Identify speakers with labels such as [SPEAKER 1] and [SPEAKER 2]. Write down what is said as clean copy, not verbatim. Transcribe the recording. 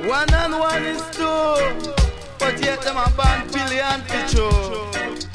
[SPEAKER 1] One and one is two, but yet them a band billion for two.